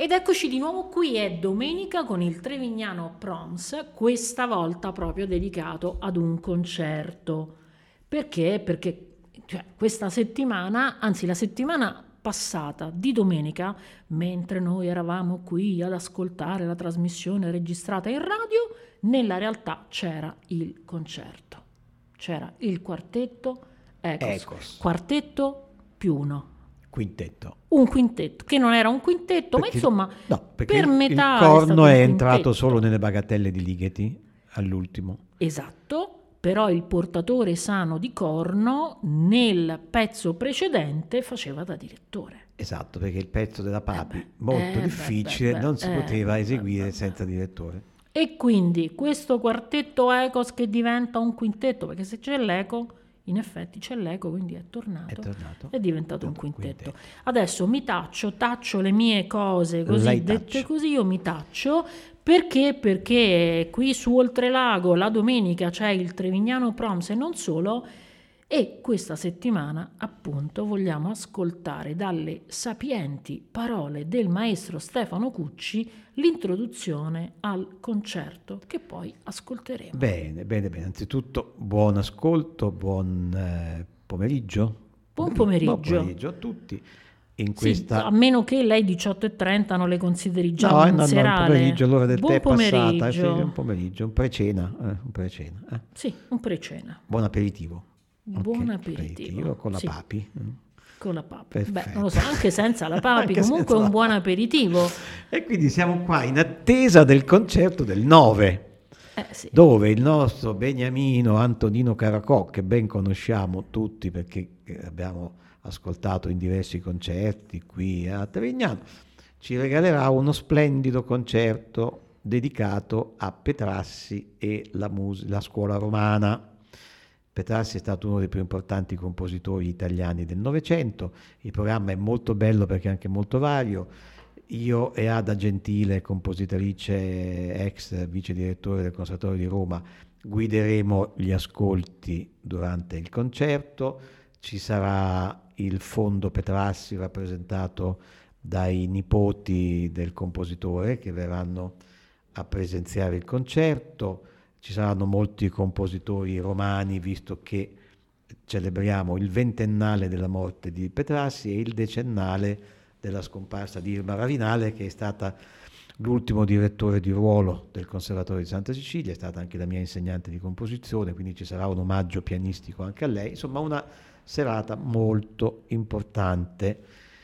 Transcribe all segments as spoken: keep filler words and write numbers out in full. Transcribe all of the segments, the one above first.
Ed eccoci di nuovo qui, è domenica con il Trevignano Proms, questa volta proprio dedicato ad un concerto. Perché? Perché cioè, questa settimana, anzi la settimana passata di domenica, mentre noi eravamo qui ad ascoltare la trasmissione registrata in radio, nella realtà c'era il concerto. C'era il quartetto Ecos, Ecos. quartetto più uno. Quintetto. Un quintetto, che non era un quintetto, Perché, ma insomma no, perché per il, metà il corno è, è, è entrato quintetto. solo nelle bagatelle di Ligeti all'ultimo. Esatto, però il portatore sano di corno nel pezzo precedente faceva da direttore. Esatto, perché il pezzo della Papi, Eh beh, molto eh difficile, beh, beh, non si eh poteva beh, eseguire beh, senza direttore. E quindi questo quartetto Ecos che diventa un quintetto, perché se c'è l'eco, in effetti c'è l'eco, quindi è tornato, È tornato, è diventato è un un quintetto. quintetto. Adesso mi taccio, taccio le mie cose così, Lei dette taccia. così, io mi taccio, perché? Perché qui su Oltrelago la domenica c'è il Trevignano Proms e non solo, e questa settimana appunto vogliamo ascoltare dalle sapienti parole del maestro Stefano Cucci l'introduzione al concerto che poi ascolteremo. Bene, bene, bene. Anzitutto buon ascolto, buon eh, pomeriggio. Buon pomeriggio. Buon pomeriggio. pomeriggio a tutti. In Sì, questa... a meno che lei diciotto e trenta non le consideri già No, un no, no, il serale. pomeriggio, l'ora del Buon tè è passata, è pomeriggio. un pomeriggio, un pre-cena, eh, un pre-cena. Eh. Sì, un pre-cena. Buon aperitivo. Buon Ok, aperitivo. con la Sì. Papi. Con la papi. Perfetto. Beh, non lo so, anche senza la papi, Anche comunque senza è un la buon papi. aperitivo. E quindi siamo qua in attesa del concerto del nove, Eh sì. dove il nostro beniamino Antonino Caracò, che ben conosciamo tutti perché abbiamo ascoltato in diversi concerti qui a Trevignano, ci regalerà uno splendido concerto dedicato a Petrassi e la, mus- la scuola romana. Petrassi è stato uno dei più importanti compositori italiani del Novecento, il programma è molto bello perché è anche molto vario. Io e Ada Gentile, compositrice ex vice direttore del Conservatorio di Roma, guideremo gli ascolti durante il concerto. Ci sarà il fondo Petrassi rappresentato dai nipoti del compositore che verranno a presenziare il concerto. Ci saranno molti compositori romani, visto che celebriamo il ventennale della morte di Petrassi e il decennale della scomparsa di Irma Ravinale, che è stata l'ultimo direttore di ruolo del Conservatorio di Santa Cecilia, è stata anche la mia insegnante di composizione, quindi ci sarà un omaggio pianistico anche a lei. Insomma, una serata molto importante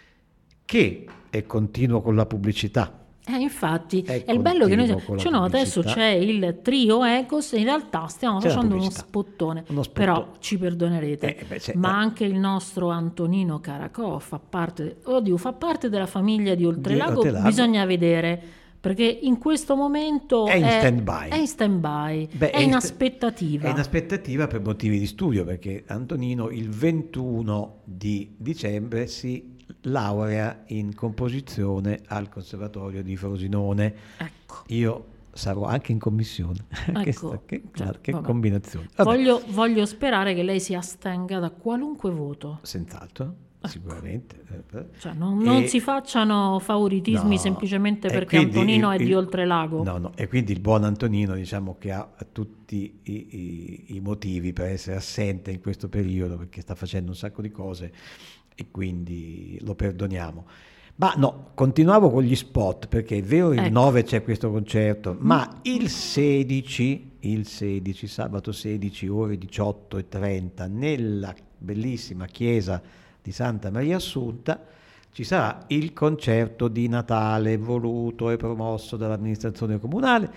che, e continuo con la pubblicità, Eh, infatti, è è il bello che noi continuo con la cioè, no, adesso pubblicità. c'è il trio Ecos e in realtà stiamo C'è la facendo uno pubblicità. spottone, Uno spottone. però ci perdonerete, Eh, beh, c'è- ma eh. anche il nostro Antonino Caracò fa parte, oddio, fa parte della famiglia di Oltrelago, Di Oltrelago. bisogna vedere, perché in questo momento È in è, stand-by. è in stand-by, Beh, è in in sta- aspettativa. È in aspettativa per motivi di studio, perché Antonino il ventuno di dicembre si laurea in composizione al Conservatorio di Frosinone. Ecco. Io sarò anche in commissione. che Ecco, sta- che, cioè, che vabbè. combinazione. Vabbè, Voglio, voglio sperare che lei si astenga da qualunque voto. senz'altro, sicuramente. Cioè, non, non E- si facciano favoritismi No, semplicemente e perché quindi Antonino il- è di il- Oltrelago. No, no, e quindi il buon Antonino, diciamo che ha tutti i, i- i motivi per essere assente in questo periodo, perché sta facendo un sacco di cose e quindi lo perdoniamo. Ma no, continuavo con gli spot, perché è vero il Ecco. nove c'è questo concerto, ma il sedici, il sedici, sabato sedici, ore diciotto e trenta, nella bellissima chiesa di Santa Maria Assunta, ci sarà il concerto di Natale voluto e promosso dall'amministrazione comunale,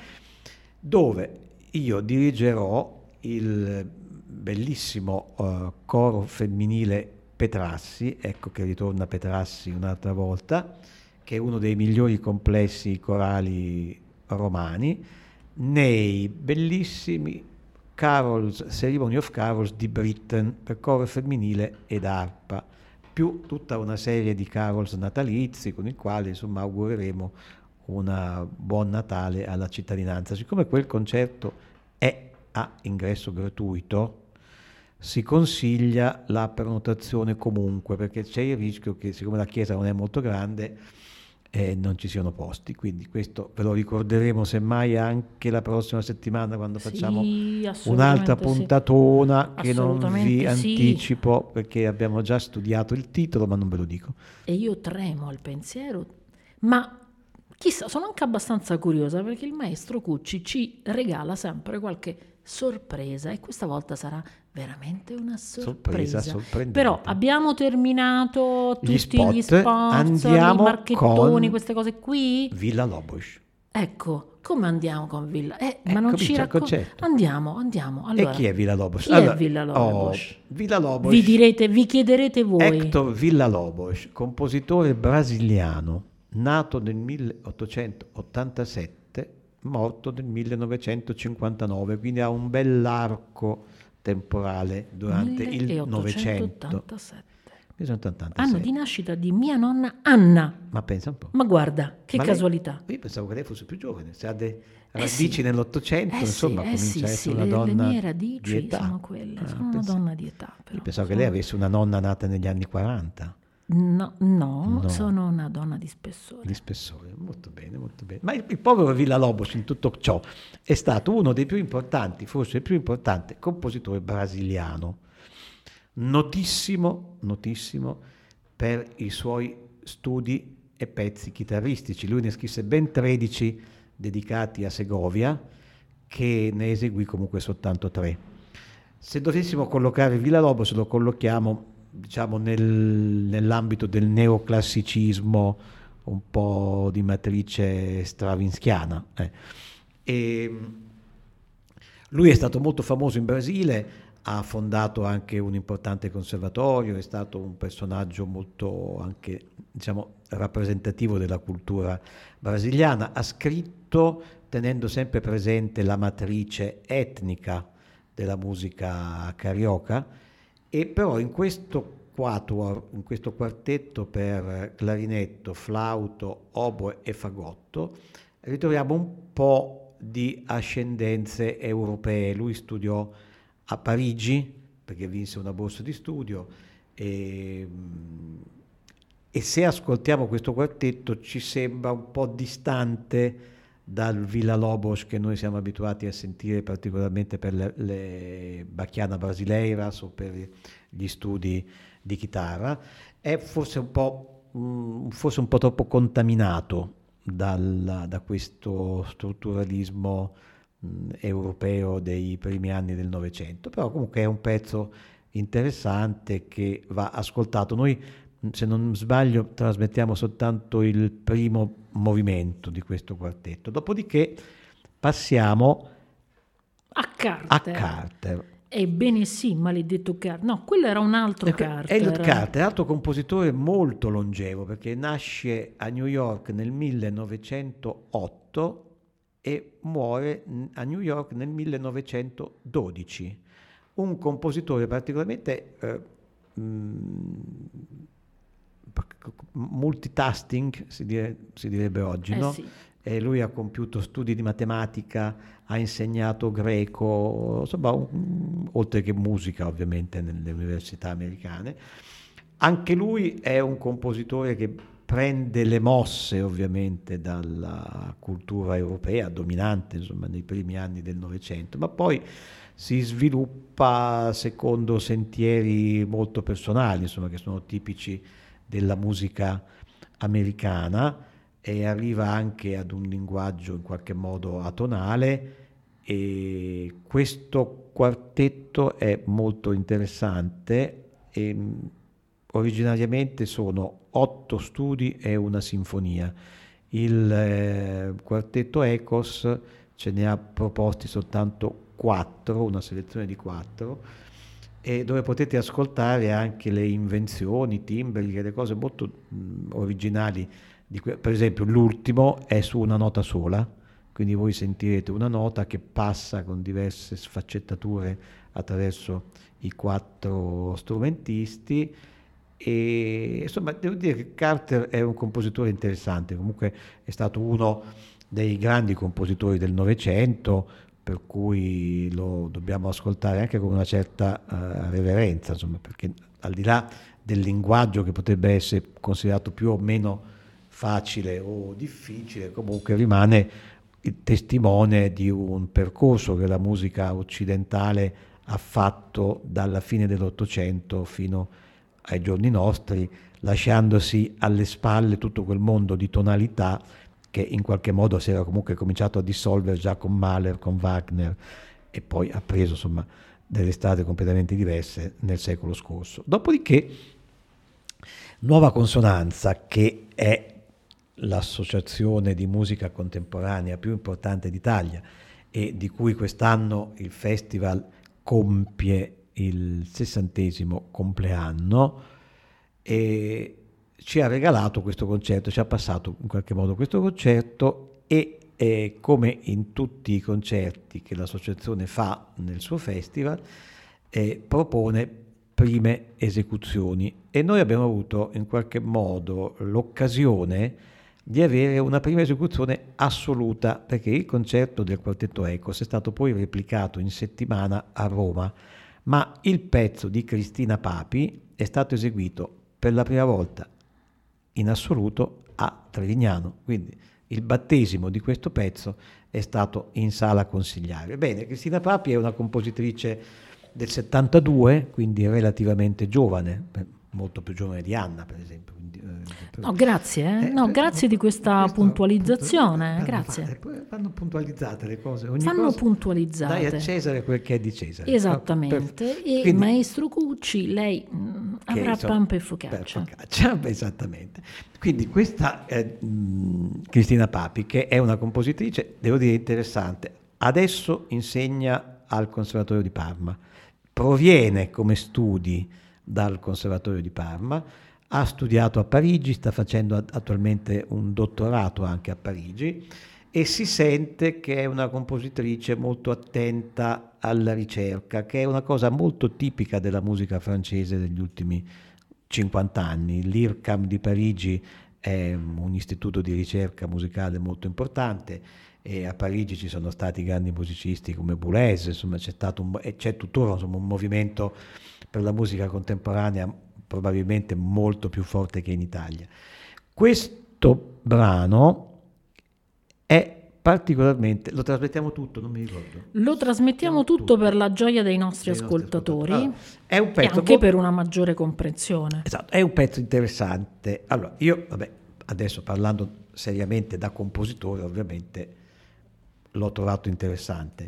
dove io dirigerò il bellissimo eh, coro femminile Petrassi, ecco che ritorna Petrassi un'altra volta, che è uno dei migliori complessi corali romani, nei bellissimi Carols, Ceremony of Carols di Britten per coro femminile ed arpa, più tutta una serie di carols natalizi con i quali insomma augureremo un buon Natale alla cittadinanza. Siccome quel concerto è a ingresso gratuito, si consiglia la prenotazione comunque, perché c'è il rischio che, siccome la chiesa non è molto grande, e non ci siano posti, quindi questo ve lo ricorderemo semmai anche la prossima settimana quando Sì, facciamo assolutamente un'altra sì. puntatona che non vi Assolutamente sì. anticipo perché abbiamo già studiato il titolo, ma non ve lo dico. E io tremo al pensiero, ma chissà, sono anche abbastanza curiosa perché il maestro Cucci ci regala sempre qualche sorpresa e questa volta sarà veramente una Sorpresa, sorpresa. sorprendente. Però abbiamo terminato Gli tutti gli spot, sponsor, andiamo i marchettoni, con queste cose qui. Villa Lobos. Ecco, come andiamo con Villa? Eh, Eh, ma non ci comincia il racconta. concerto. Andiamo, andiamo. E Allora, chi è Villa Lobos? chi Allora, è Villa oh, Lobos? Villa Lobos. Vi direte, vi chiederete voi. Hector Villa-Lobos, compositore brasiliano, nato nel milleottocentottantasette, morto nel millenovecentocinquantanove, quindi ha un bell'arco temporale durante il Novecento. milleottocentottantasette. millenovecentoottantasette. Anno di nascita di mia nonna Anna. Ma pensa un po'. Ma guarda, che Ma lei- casualità. io pensavo che lei fosse più giovane, se ha delle Eh radici sì. nell'Ottocento, Eh insomma, sì, eh comincia sì, a sì, essere una le, le donna mie di radici età. sono quelle, Ah, sono una pensa- donna di età. Però. Io pensavo che Sono- lei avesse una nonna nata negli anni quaranta. No, no, No. sono una donna di spessore. Di spessore, molto bene, molto bene. Ma il, il povero Villa-Lobos in tutto ciò è stato uno dei più importanti, forse il più importante compositore brasiliano, notissimo, notissimo per i suoi studi e pezzi chitarristici. Lui ne scrisse ben tredici dedicati a Segovia, che ne eseguì comunque soltanto tre. Se dovessimo collocare Villa-Lobos, lo collochiamo diciamo nel, nell'ambito del neoclassicismo, un po' di matrice stravinskiana. Eh. E lui è stato molto famoso in Brasile, ha fondato anche un importante conservatorio, è stato un personaggio molto anche diciamo rappresentativo della cultura brasiliana, ha scritto tenendo sempre presente la matrice etnica della musica carioca. E però in questo quatuor, in questo quartetto per clarinetto, flauto, oboe e fagotto, ritroviamo un po' di ascendenze europee. Lui studiò a Parigi, perché vinse una borsa di studio, e, e se ascoltiamo questo quartetto ci sembra un po' distante dal Villa-Lobos che noi siamo abituati a sentire particolarmente per le, le Bachiana Brasileiras o per gli studi di chitarra, è forse un po', mh, forse un po' troppo contaminato dal, da questo strutturalismo mh, europeo dei primi anni del Novecento, però comunque è un pezzo interessante che va ascoltato. Noi, se non sbaglio, trasmettiamo soltanto il primo movimento di questo quartetto, dopodiché passiamo A Carter. a Carter. Ebbene sì, maledetto Carter. No, quello era un altro Ecco, Carter. Elliot Carter, altro compositore molto longevo, perché nasce a New York nel millenovecentootto e muore a New York nel millenovecentododici. Un compositore particolarmente eh, mh, multitasking, si, dire, si direbbe oggi, Eh no? sì. E lui ha compiuto studi di matematica, ha insegnato greco, insomma, un, oltre che musica ovviamente nelle università americane. Anche lui è un compositore che prende le mosse ovviamente dalla cultura europea dominante, insomma, nei primi anni del Novecento, ma poi si sviluppa secondo sentieri molto personali, insomma, che sono tipici della musica americana, e arriva anche ad un linguaggio in qualche modo atonale, e questo quartetto è molto interessante. E, originariamente sono otto studi e una sinfonia. Il eh, quartetto Ecos ce ne ha proposti soltanto quattro, una selezione di quattro, e dove potete ascoltare anche le invenzioni timbriche, le cose molto mh, originali. Di que- per esempio l'ultimo è su una nota sola, quindi voi sentirete una nota che passa con diverse sfaccettature attraverso i quattro strumentisti. E insomma devo dire che Carter è un compositore interessante, comunque è stato uno dei grandi compositori del Novecento, per cui lo dobbiamo ascoltare anche con una certa uh, reverenza, insomma, perché al di là del linguaggio che potrebbe essere considerato più o meno facile o difficile, comunque rimane il testimone di un percorso che la musica occidentale ha fatto dalla fine dell'Ottocento fino ai giorni nostri, lasciandosi alle spalle tutto quel mondo di tonalità che in qualche modo si era comunque cominciato a dissolvere già con Mahler, con Wagner, e poi ha preso insomma delle strade completamente diverse nel secolo scorso. Dopodiché Nuova Consonanza, che è l'associazione di musica contemporanea più importante d'Italia e di cui quest'anno il festival compie il sessantesimo compleanno, e ci ha regalato questo concerto, ci ha passato in qualche modo questo concerto e eh, come in tutti i concerti che l'associazione fa nel suo festival, eh, propone prime esecuzioni, e noi abbiamo avuto in qualche modo l'occasione di avere una prima esecuzione assoluta, perché il concerto del Quartetto Ecos è stato poi replicato in settimana a Roma, ma il pezzo di Cristina Papi è stato eseguito per la prima volta in assoluto a Trevignano, quindi il battesimo di questo pezzo è stato in Sala Consigliare. Bene, Cristina Papi è una compositrice del settantadue, quindi relativamente giovane, molto più giovane di Anna, per esempio. Quindi, eh, no, grazie, eh. no, eh, grazie di questa questo, puntualizzazione, vanno, grazie. Vanno puntualizzate le cose. Ogni Vanno cosa, puntualizzate. Dai a Cesare quel che è di Cesare. Esattamente. Per, e quindi, maestro Cucci, lei mh, avrà insomma, pampa e focaccia. Per focaccia, esattamente. Quindi questa eh, mh, Cristina Papi, che è una compositrice, devo dire interessante, adesso insegna al Conservatorio di Parma, proviene come studi dal Conservatorio di Parma, ha studiato a Parigi, sta facendo attualmente un dottorato anche a Parigi, e si sente che è una compositrice molto attenta alla ricerca, che è una cosa molto tipica della musica francese degli ultimi cinquanta anni. L'I R C A M di Parigi è un istituto di ricerca musicale molto importante, e a Parigi ci sono stati grandi musicisti come Boulez, insomma c'è stato un, e c'è tuttora insomma, un movimento per la musica contemporanea probabilmente molto più forte che in Italia. Questo brano è particolarmente, lo trasmettiamo tutto, non mi ricordo. Lo trasmettiamo tutto, tutto per la gioia dei nostri dei ascoltatori, nostri ascoltatori. Allora, è un pezzo e anche molto, per una maggiore comprensione. Esatto, è un pezzo interessante. Allora, io, vabbè, adesso parlando seriamente da compositore, ovviamente l'ho trovato interessante,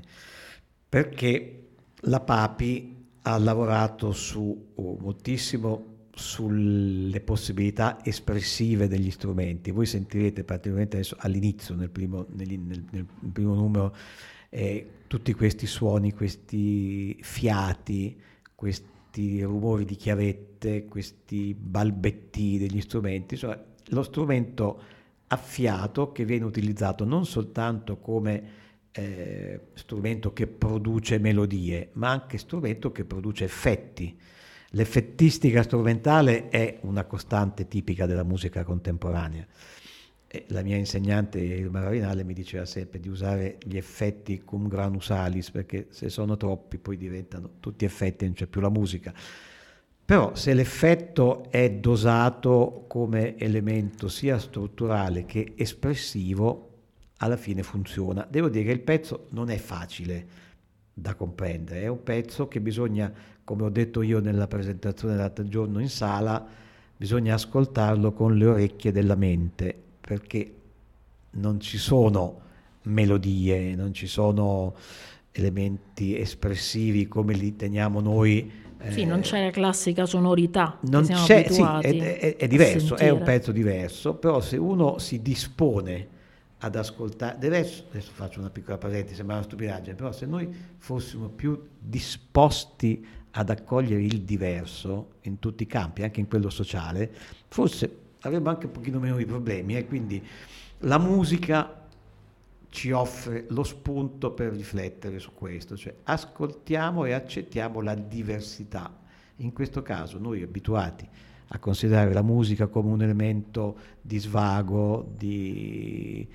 perché la Papi ha lavorato su oh, moltissimo sulle possibilità espressive degli strumenti. Voi sentirete particolarmente adesso all'inizio, nel primo, nel, nel, nel primo numero, eh, tutti questi suoni, questi fiati, questi rumori di chiavette, questi balbetti degli strumenti, cioè lo strumento a fiato che viene utilizzato non soltanto come eh, strumento che produce melodie, ma anche strumento che produce effetti. L'effettistica strumentale è una costante tipica della musica contemporanea. E la mia insegnante Irma Ravinale mi diceva sempre di usare gli effetti cum granu salis, perché se sono troppi poi diventano tutti effetti e non c'è più la musica. Però se l'effetto è dosato come elemento sia strutturale che espressivo, alla fine funziona. Devo dire che il pezzo non è facile da comprendere, è un pezzo che bisogna, come ho detto io nella presentazione l'altro giorno in sala, bisogna ascoltarlo con le orecchie della mente, perché non ci sono melodie, non ci sono elementi espressivi come li teniamo noi. Sì, non c'è la classica sonorità, non siamo c'è, sì, abituati è, è, è diverso, è un pezzo diverso, però se uno si dispone ad ascoltare, deve essere, adesso faccio una piccola parentesi, sembra una stupidaggine, però se noi fossimo più disposti ad accogliere il diverso in tutti i campi, anche in quello sociale, forse avremmo anche un pochino meno di problemi, e eh? Quindi la musica ci offre lo spunto per riflettere su questo, cioè ascoltiamo e accettiamo la diversità. In questo caso noi abituati a considerare la musica come un elemento di svago, di,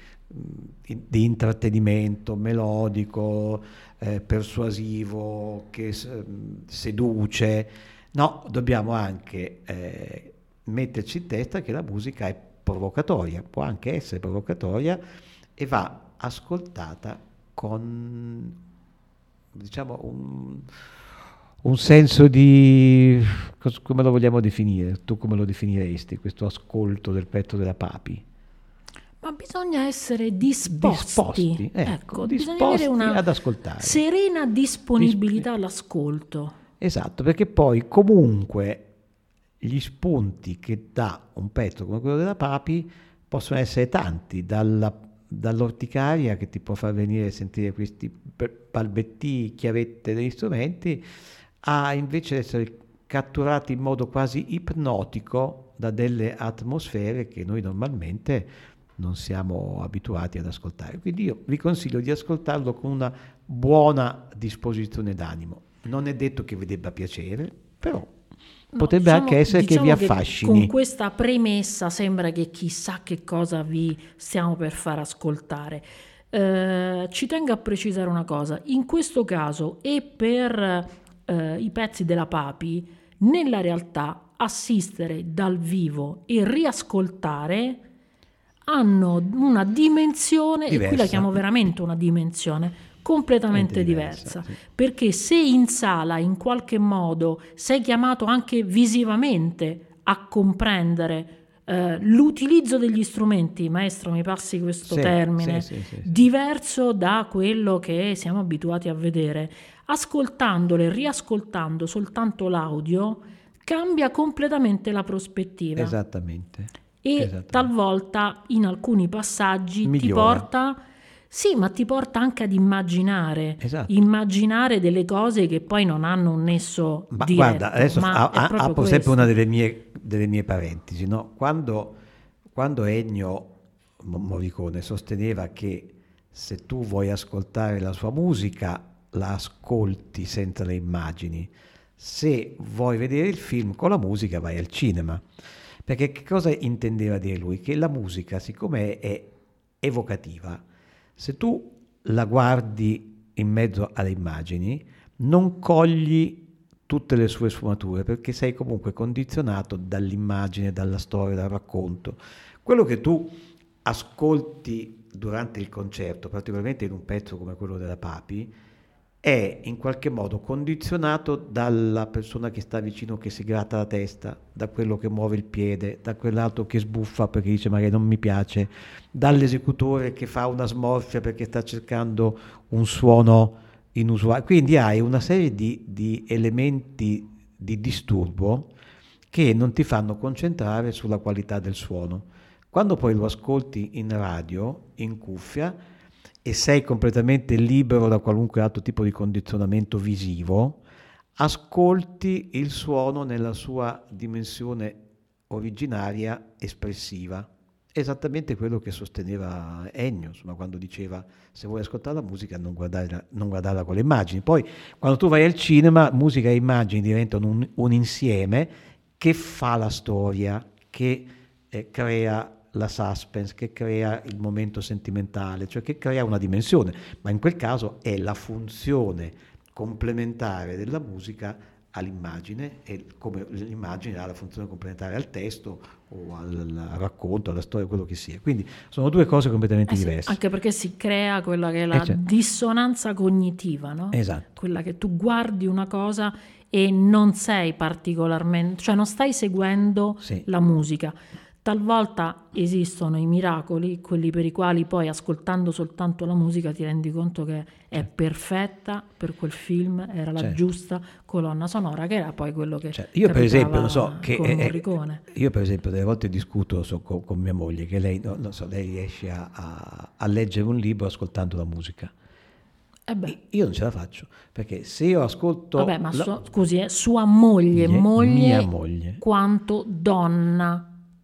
di intrattenimento melodico, eh, persuasivo, che seduce. No, dobbiamo anche eh, metterci in testa che la musica è provocatoria, può anche essere provocatoria e va ascoltata con, diciamo, un, un senso di, come lo vogliamo definire? Tu come lo definiresti questo ascolto del petto della Papi? Ma bisogna essere disposti, disposti ecco, ecco, disposti bisogna avere una ad ascoltare. Serena disponibilità all'ascolto. Esatto, perché poi comunque gli spunti che dà un pezzo come quello della Papi possono essere tanti, dalla, dall'orticaria che ti può far venire a sentire questi balbetti, chiavette degli strumenti, a invece essere catturati in modo quasi ipnotico da delle atmosfere che noi normalmente non siamo abituati ad ascoltare. Quindi io vi consiglio di ascoltarlo con una buona disposizione d'animo. Non è detto che vi debba piacere, però no, potrebbe diciamo, anche essere diciamo che vi affascini. Che con questa premessa sembra che chissà che cosa vi stiamo per far ascoltare. Eh, ci tengo a precisare una cosa. In questo caso e per eh, i pezzi della Papi, nella realtà assistere dal vivo e riascoltare hanno una dimensione, diversa. E qui la chiamo veramente una dimensione completamente diversa, diversa sì. Perché se in sala in qualche modo sei chiamato anche visivamente a comprendere eh, l'utilizzo degli strumenti, maestro mi passi questo sì, termine, sì, sì, sì, sì. diverso da quello che siamo abituati a vedere, ascoltandolo e riascoltando soltanto l'audio cambia completamente la prospettiva. Esattamente. E Esattamente. Talvolta in alcuni passaggi Migliora. ti porta sì, ma ti porta anche ad immaginare, esatto. immaginare delle cose che poi non hanno un nesso ma diretto. Guarda, adesso ma a, a, apro sempre una delle mie, delle mie parentesi, no? Quando, quando Ennio Morricone sosteneva che se tu vuoi ascoltare la sua musica, la ascolti senza le immagini, se vuoi vedere il film con la musica vai al cinema. Perché che cosa intendeva dire lui? Che la musica, siccome è evocativa, se tu la guardi in mezzo alle immagini, non cogli tutte le sue sfumature, perché sei comunque condizionato dall'immagine, dalla storia, dal racconto. Quello che tu ascolti durante il concerto, particolarmente in un pezzo come quello della Papi, è in qualche modo condizionato dalla persona che sta vicino che si gratta la testa, da quello che muove il piede, da quell'altro che sbuffa perché dice magari non mi piace, dall'esecutore che fa una smorfia perché sta cercando un suono inusuale. Quindi hai una serie di, di elementi di disturbo che non ti fanno concentrare sulla qualità del suono. Quando poi lo ascolti in radio, in cuffia, e sei completamente libero da qualunque altro tipo di condizionamento visivo, ascolti il suono nella sua dimensione originaria espressiva. Esattamente quello che sosteneva Ennio, insomma, quando diceva se vuoi ascoltare la musica non guardarla, non guardarla con le immagini. Poi quando tu vai al cinema, musica e immagini diventano un, un insieme che fa la storia, che eh, crea la suspense, che crea il momento sentimentale, cioè che crea una dimensione, ma in quel caso è la funzione complementare della musica all'immagine e come l'immagine ha la funzione complementare al testo o al, al racconto, alla storia, quello che sia. Quindi sono due cose completamente eh sì, diverse. Anche perché si crea quella che è la eh certo. dissonanza cognitiva, no? Esatto. Quella che tu guardi una cosa e non sei particolarmente, cioè non stai seguendo sì. la musica. Talvolta esistono i miracoli, quelli per i quali poi ascoltando soltanto la musica ti rendi conto che è certo. perfetta per quel film, era la certo. giusta colonna sonora, che era poi quello che certo. Io per esempio non so che è, io per esempio delle volte discuto so, con, con mia moglie che lei no, non so, lei riesce a, a, a leggere un libro ascoltando la musica. Eh beh. Io non ce la faccio, perché se io ascolto vabbè ma la... so, scusi eh, sua moglie, moglie mia moglie quanto donna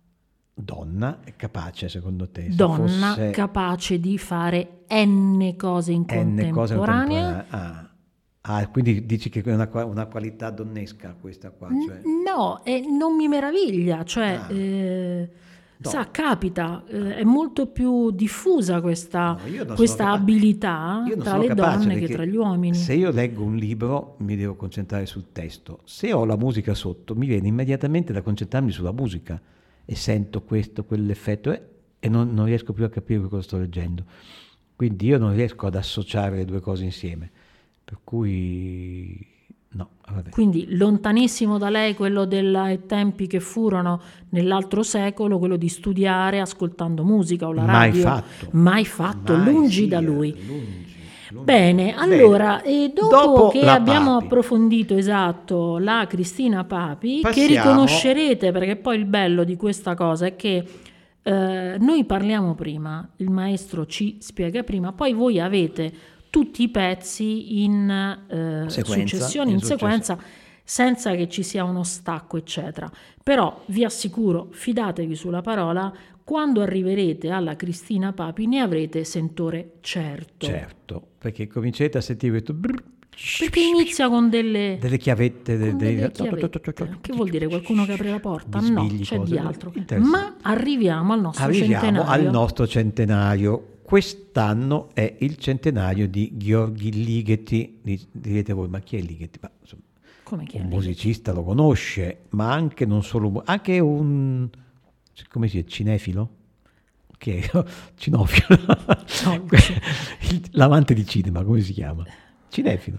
donna è capace secondo te se donna fosse... capace di fare n cose in n cose in contemporanea ah. ah, quindi dici che è una, una qualità donnesca questa qua, cioè... no, eh, non mi meraviglia, cioè ah. eh, no. sa, capita, eh, è molto più diffusa questa, no, questa capa- abilità tra le donne che tra gli uomini. Se io leggo un libro mi devo concentrare sul testo, se ho la musica sotto mi viene immediatamente da concentrarmi sulla musica e sento questo, quell'effetto eh, e non, non riesco più a capire cosa sto leggendo. Quindi io non riesco ad associare le due cose insieme, per cui no, vabbè. Quindi lontanissimo da lei quello dei tempi che furono nell'altro secolo, quello di studiare ascoltando musica o la Mai radio. fatto. Mai fatto, Mai, lungi sì, da eh, lui. lungi, lungi. Bene, allora, e dopo, Dopo che la abbiamo Papi. approfondito, esatto, la Cristina Papi, che Passiamo- riconoscerete, perché poi il bello di questa cosa è che eh, noi parliamo prima, il maestro ci spiega prima, poi voi avete tutti i pezzi in eh, Sequenza, successione, in in sequenza, senza che ci sia uno stacco, eccetera. Però vi assicuro, fidatevi sulla parola, quando arriverete alla Cristina Papi ne avrete sentore certo. Certo, perché cominciate a sentire questo brrr, Perché inizia con delle, delle chiavette, de- con dei- delle chiavette. Che vuol dire? Qualcuno che apre la porta? No, bisbigli, c'è cose- di altro. interessante. Ma arriviamo al nostro Arriviamo centenario. al nostro centenario. Quest'anno è il centenario di Gheorghi Ligeti. Di- Direte voi, ma chi è Ligeti? Ma, insomma, Come che è un lì? musicista lo conosce, ma anche non solo, mu- anche un, come si dice, cinefilo? Che è? Cinofilo. No, Il- L'amante di cinema, come si chiama? Cinefilo.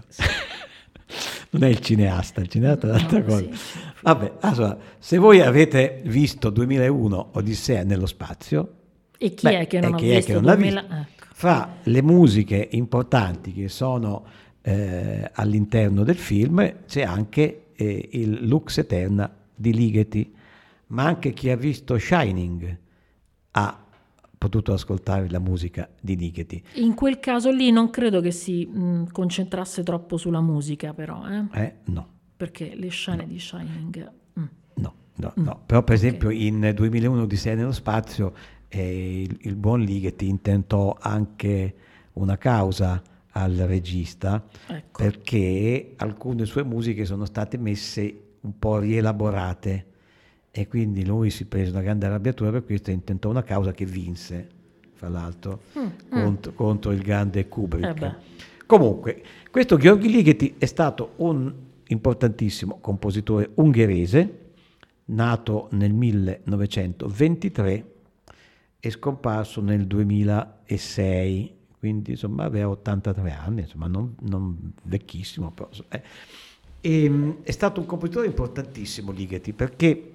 Non è il cineasta, il cineasta è un'altra No, cosa. sì. Vabbè, allora, se voi avete visto duemilauno Odissea nello spazio, E chi beh, è che non e ha chi è visto che non l'ha duemila? visto? Ecco. Fra le musiche importanti che sono eh, all'interno del film c'è anche eh, il Lux Eterna di Ligeti, ma anche chi ha visto Shining ha potuto ascoltare la musica di Ligeti. In quel caso lì non credo che si mh, concentrasse troppo sulla musica, però, eh? Eh? No, Perché le scene di Shining... mm. no, no, Mm, no. Però per ok. esempio in duemilauno Odissea nello spazio eh, il, il buon Ligeti intentò anche una causa al regista Ecco. perché alcune sue musiche sono state messe un po' rielaborate e quindi lui si prese una grande arrabbiatura per questo e intentò una causa che vinse, fra l'altro, Mm, mm. contro, contro il grande Kubrick. Eh beh. Comunque, questo Gheorghi Ligeti è stato un importantissimo compositore ungherese, nato nel millenovecentoventitré e scomparso nel duemilasei, quindi insomma aveva ottantatré anni, insomma non, non vecchissimo, però, eh. E, è stato un compositore importantissimo Ligeti perché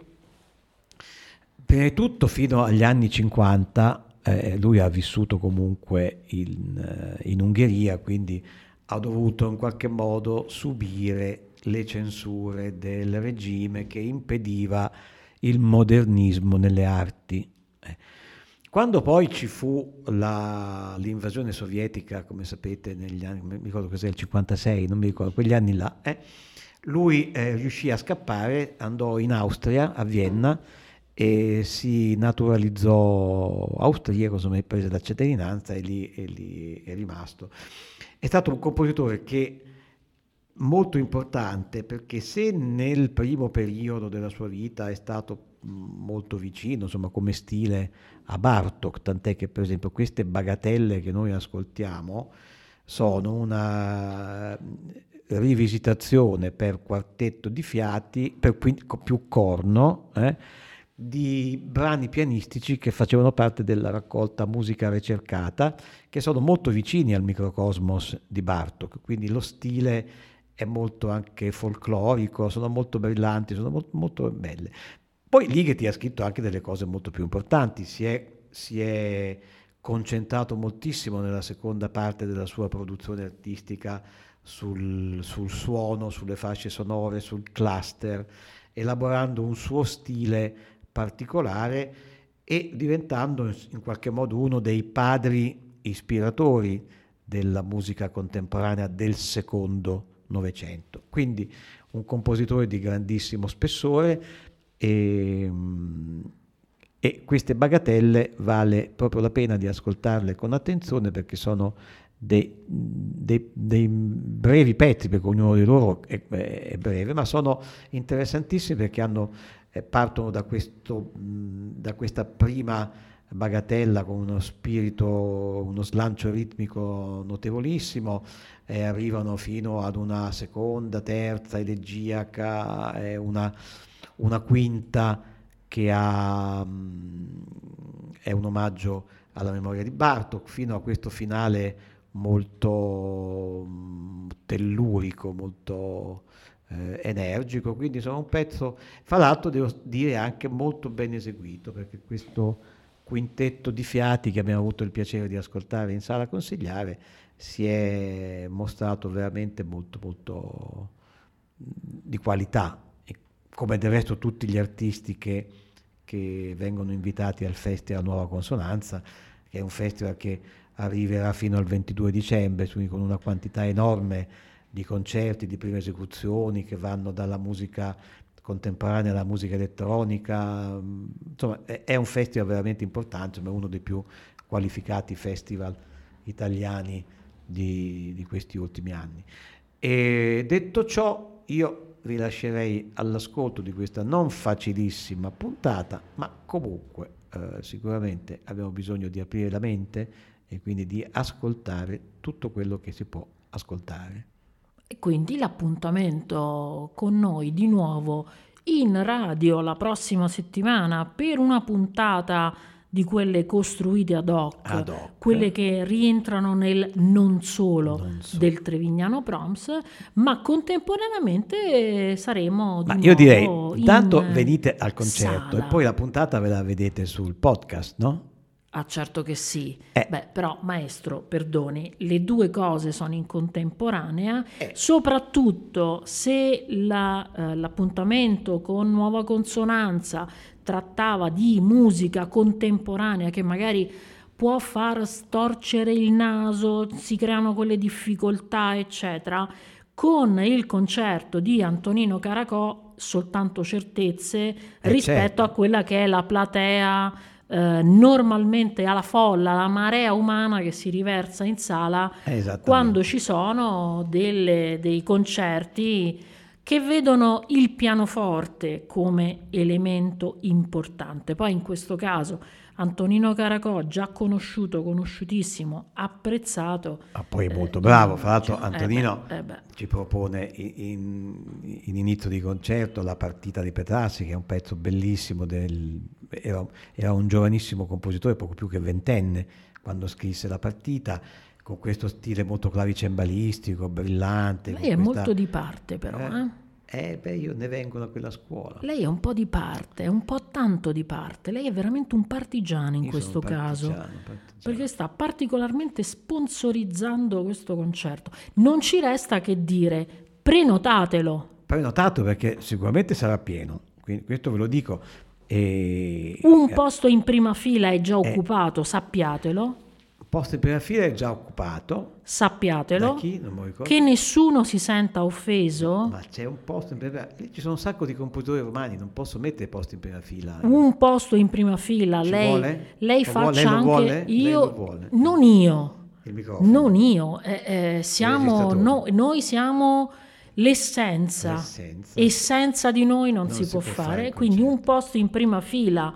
prima di tutto fino agli anni cinquanta eh, lui ha vissuto comunque in, eh, in Ungheria, quindi ha dovuto in qualche modo subire le censure del regime che impediva il modernismo nelle arti. Eh. Quando poi ci fu la, l'invasione sovietica, come sapete, negli anni, mi ricordo cos'è il cinquantasei, non mi ricordo, quegli anni là, eh, lui eh, riuscì a scappare, andò in Austria, a Vienna, e si naturalizzò austriaco, insomma, prese la cittadinanza e lì, e lì è rimasto. È stato un compositore che molto importante perché se nel primo periodo della sua vita è stato molto vicino, insomma, come stile a Bartók, tant'è che per esempio queste bagatelle che noi ascoltiamo sono una rivisitazione per quartetto di fiati, per più corno, eh, di brani pianistici che facevano parte della raccolta Musica ricercata, che sono molto vicini al microcosmos di Bartók, quindi lo stile è molto anche folclorico, sono molto brillanti, sono molto, molto belle. Poi Ligeti ha scritto anche delle cose molto più importanti, si è, si è concentrato moltissimo nella seconda parte della sua produzione artistica sul, sul suono, sulle fasce sonore, sul cluster, elaborando un suo stile particolare e diventando in qualche modo uno dei padri ispiratori della musica contemporanea del secondo Novecento. Quindi un compositore di grandissimo spessore e, e queste bagatelle vale proprio la pena di ascoltarle con attenzione perché sono dei, dei, dei brevi pezzi, perché ognuno di loro è, è breve, ma sono interessantissimi perché hanno, eh, partono da, questo, da questa prima bagatella con uno spirito, uno slancio ritmico notevolissimo, e arrivano fino ad una seconda, terza elegiaca e una, una quinta che ha, mh, è un omaggio alla memoria di Bartók, fino a questo finale molto mh, tellurico, molto eh, energico, quindi sono un pezzo, fra l'altro devo dire anche molto ben eseguito, perché questo quintetto di fiati che abbiamo avuto il piacere di ascoltare in sala consigliare si è mostrato veramente molto molto di qualità, e come del resto tutti gli artisti che, che vengono invitati al Festival Nuova Consonanza, che è un festival che arriverà fino al ventidue dicembre, quindi con una quantità enorme di concerti, di prime esecuzioni che vanno dalla musica contemporanea alla musica elettronica, insomma è, è un festival veramente importante, ma è uno dei più qualificati festival italiani di, di questi ultimi anni. E detto ciò, io vi lascerei all'ascolto di questa non facilissima puntata, ma comunque eh, sicuramente abbiamo bisogno di aprire la mente e quindi di ascoltare tutto quello che si può ascoltare. E quindi l'appuntamento con noi di nuovo in radio la prossima settimana per una puntata di quelle costruite ad hoc, Ad hoc. quelle che rientrano nel non solo, Non so. del Trevignano Proms, ma contemporaneamente saremo di Ma nuovo io direi, in intanto venite al concerto sala. e poi la puntata ve la vedete sul podcast, no? Ah, certo che sì. Eh. Beh, però, maestro, perdoni, le due cose sono in contemporanea, Eh. soprattutto se la, eh, l'appuntamento con Nuova Consonanza trattava di musica contemporanea che magari può far storcere il naso, si creano quelle difficoltà, eccetera. Con il concerto di Antonino Caracò, soltanto certezze Eh, rispetto certo. a quella che è la platea eh, normalmente alla folla, la marea umana che si riversa in sala Esattamente. quando ci sono delle- dei concerti che vedono il pianoforte come elemento importante. Poi in questo caso Antonino Caracò, già conosciuto, conosciutissimo, apprezzato. Ma poi è molto eh, bravo, fra l'altro cioè, eh Antonino beh, eh beh. ci propone in, in- in inizio di concerto la partita di Petrassi, che è un pezzo bellissimo, del, era, era un giovanissimo compositore, poco più che ventenne, quando scrisse la partita, con questo stile molto clavicembalistico, brillante. Lei con è questa- molto di parte però, Eh, eh? eh, beh, io ne vengo da quella scuola. Lei è un po' di parte, è un po' tanto di parte. Lei è veramente un partigiano in Io questo sono caso, partigiano, partigiano. perché sta particolarmente sponsorizzando questo concerto. Non ci resta che dire, prenotatelo. Prenotato perché sicuramente sarà pieno, quindi questo ve lo dico. E, Un eh, posto in prima fila è già occupato, sappiatelo, il posto in prima fila è già occupato. sappiatelo, Da chi? Non mi ricordo. che nessuno si senta offeso. Ma c'è un posto in prima fila. Lì ci sono un sacco di compositori romani, non posso mettere posti in prima fila. Un posto in prima fila, Ci lei, vuole? lei Lo faccia vuole? Lei lo anche vuole? Lei io, lo vuole? non io. Il microfono. Non io, eh, eh, siamo, registratore. no- noi siamo l'essenza, L'essenza. e senza di noi non, Non si, si può può fare, fare il quindi un concerto. posto in prima fila,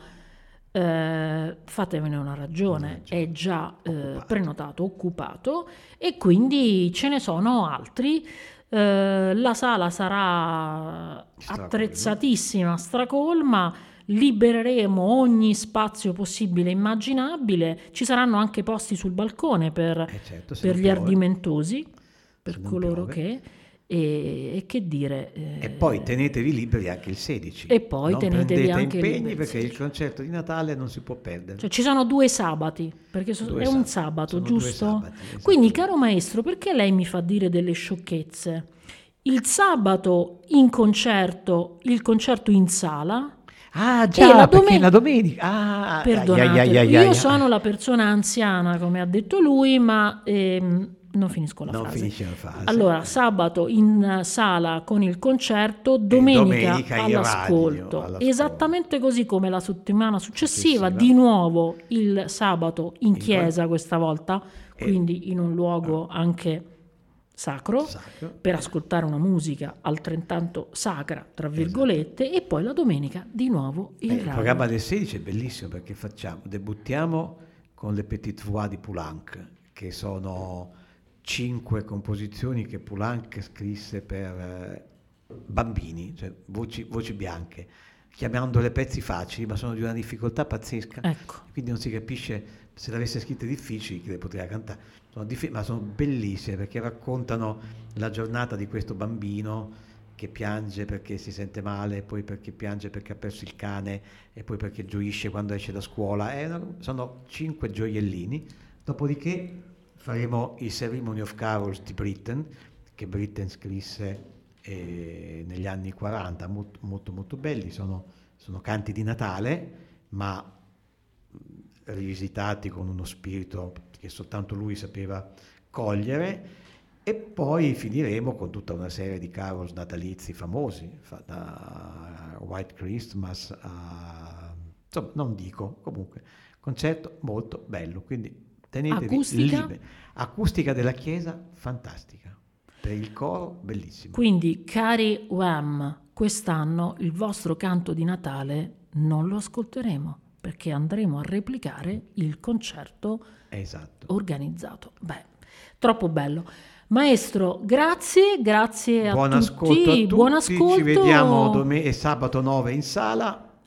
eh, fatevene una ragione, Una ragione. è già eh, Occupato. prenotato, occupato, e quindi ce ne sono altri. Eh, la sala sarà Stracolma. attrezzatissima, stracolma, libereremo ogni spazio possibile e immaginabile, ci saranno anche posti sul balcone per, Eh certo, se per non gli piove. ardimentosi, per Se non coloro piove. che, e, e che dire. eh, E poi tenetevi liberi anche il sedici. E poi non tenetevi prendete anche impegni liberi il perché il sedici. concerto di Natale non si può perdere. Cioè, ci sono due sabati, perché so- Due è un sabati, sabato, sono due giusto? sabati, esatto. Quindi, caro maestro, perché lei mi fa dire delle sciocchezze? Il sabato in concerto, il concerto in sala. Ah E già, la perché domen- la domenica... Ah, Perdonate, ai, ai, ai, ai, io ai. sono la persona anziana, come ha detto lui, ma ehm, non finisco la Non frase. finisce la frase. Allora, sabato in sala con il concerto, domenica, domenica in all'ascolto. radio, all'ascolto. Esattamente così come la settimana successiva, Successiva. di nuovo il sabato in In chiesa questa volta, E- quindi in un luogo anche sacro, Sacro. per ascoltare una musica altrettanto sacra, tra virgolette, e poi la domenica di nuovo in Eh, il radio. programma del sedici è bellissimo perché facciamo, debuttiamo con le Petite Voix di Poulenc, che sono cinque composizioni che Poulenc scrisse per eh, bambini, cioè voci, voci bianche, chiamandole pezzi facili, ma sono di una difficoltà pazzesca, Ecco. quindi non si capisce, se le avesse scritte difficili che le poteva cantare, sono diffi- ma sono bellissime perché raccontano la giornata di questo bambino che piange perché si sente male, poi perché piange perché ha perso il cane e poi perché gioisce quando esce da scuola. È una- sono cinque gioiellini. Dopodiché faremo i Ceremony of Carols di Britten, che Britten scrisse eh, negli anni quaranta, molto molto, molto belli, sono, sono canti di Natale, ma mh, rivisitati con uno spirito che soltanto lui sapeva cogliere. E poi finiremo con tutta una serie di carols natalizi famosi, fa- da White Christmas a... insomma, non dico, comunque, concerto molto bello, quindi tenetevi Acustica? liberi. Acustica della chiesa, fantastica. Per il coro, bellissimo. Quindi, cari Wham, quest'anno il vostro canto di Natale non lo ascolteremo perché andremo a replicare il concerto Esatto. organizzato. Beh, troppo bello. Maestro, grazie, grazie a Buon tutti. ascolto a tutti, Buon ascolto. ci vediamo dome- sabato nove in sala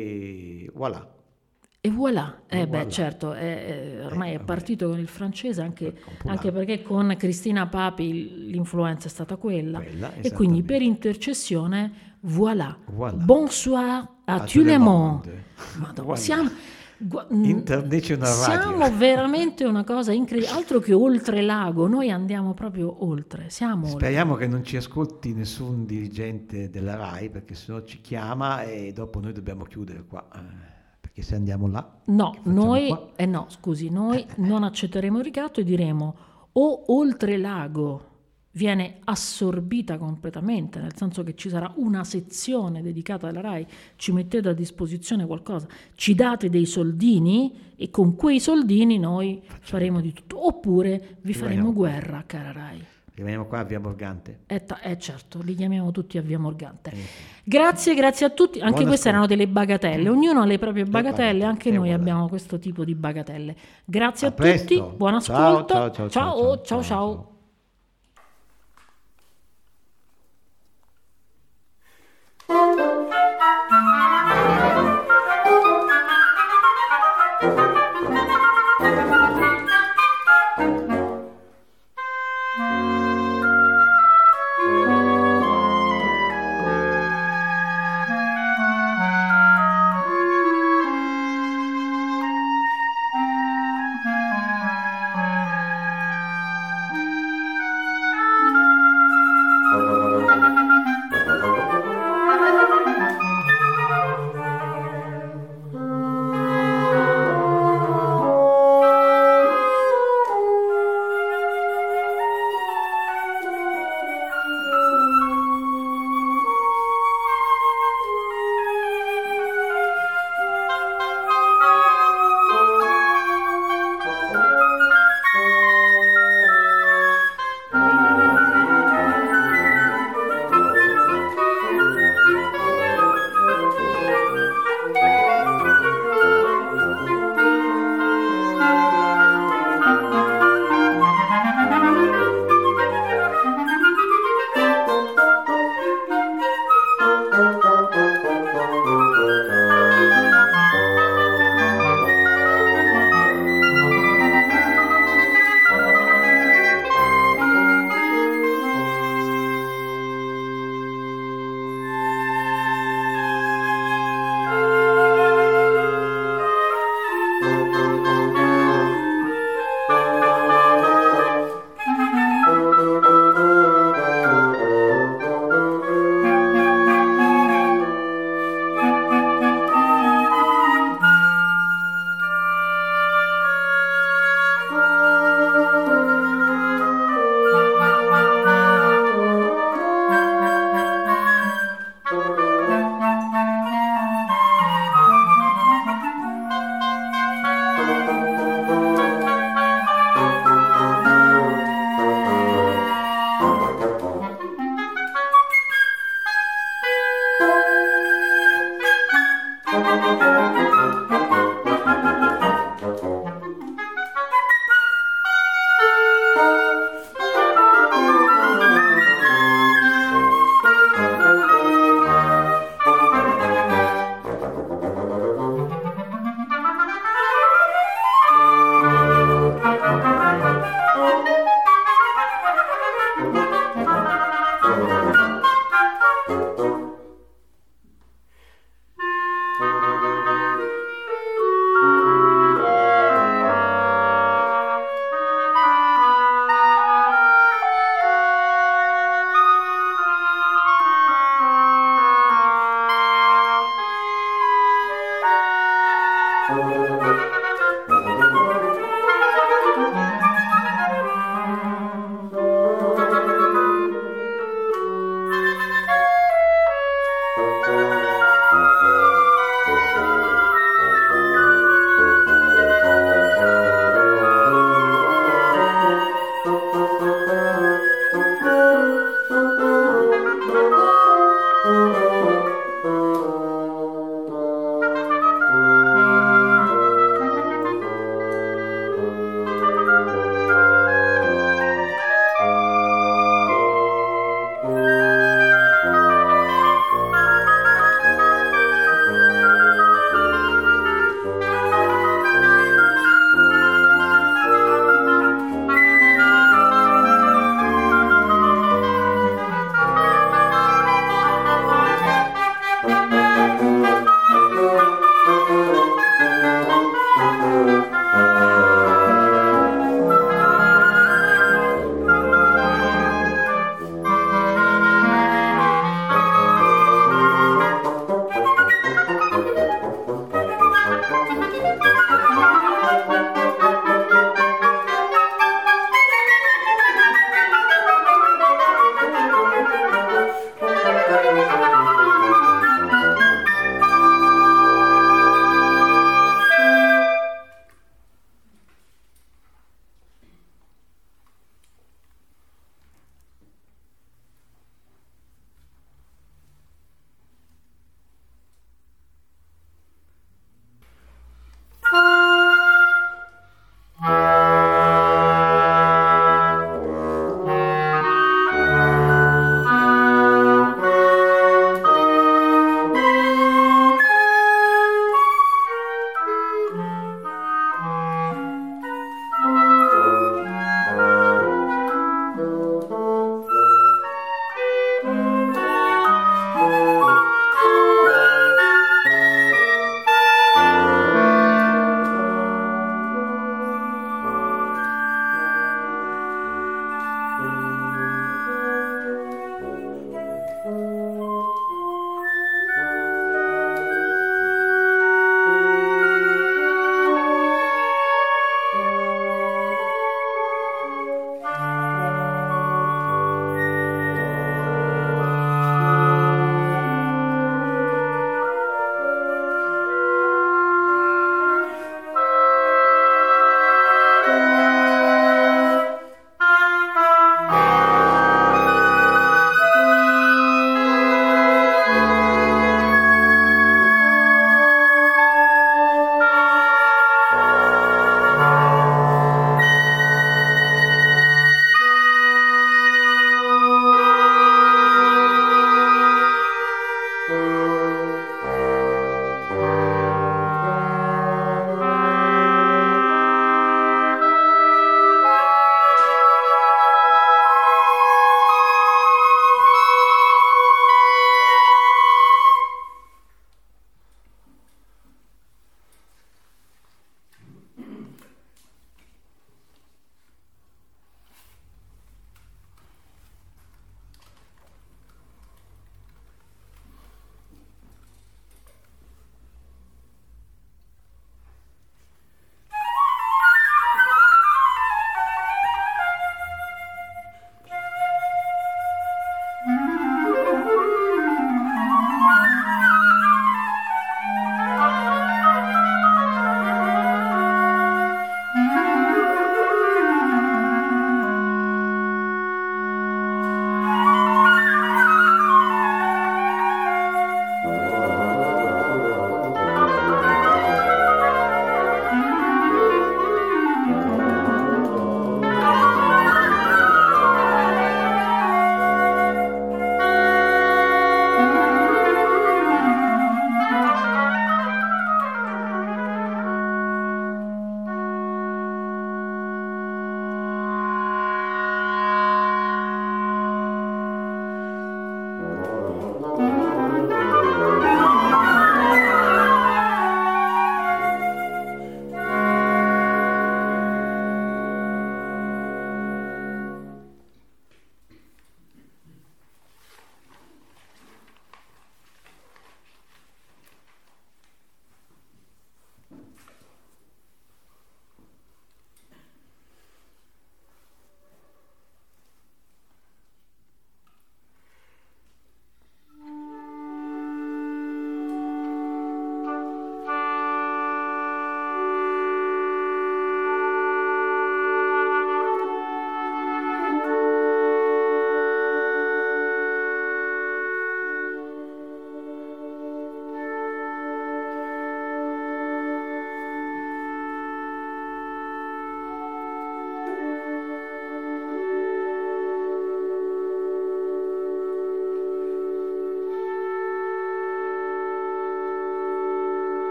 e voilà. E voilà, E eh beh voilà. certo, è- è- ormai Eh, è vabbè. partito con il francese anche, Con Poulain. anche perché con Cristina Papi l'influenza è stata quella, Quella, e quindi esattamente. per intercessione voilà, Voilà. bonsoir a, A tout tout le le monde. monde. Madonna, Voilà. siamo, gua- mm, International siamo Radio. veramente una cosa incredibile, altro che oltre lago, noi andiamo proprio oltre, siamo oltre. Speriamo che non ci ascolti nessun dirigente della RAI, perché sennò ci chiama e dopo noi dobbiamo chiudere qua. eh, Perché se andiamo là, No, che facciamo noi, qua? eh no, scusi, noi non accetteremo il ricatto e diremo o oltre lago viene assorbita completamente, nel senso che ci sarà una sezione dedicata alla RAI, ci mettete a disposizione qualcosa, ci date dei soldini e con quei soldini noi faremo di tutto, oppure vi faremo Rimaniamo qua. guerra, cara RAI. Rimaniamo qua a Via Morgante. Eh, ta- eh, certo, li chiamiamo tutti a Via Morgante. Eh, Grazie, grazie a tutti. Anche Buon queste ascolto. erano delle bagatelle. Ognuno ha le proprie bagatelle, bagatelle, anche e noi voilà. abbiamo questo tipo di bagatelle. Grazie A a, tutti, presto. buon Ciao, ascolto. ciao, ciao, ciao, ciao, ciao, ciao. ciao. ciao.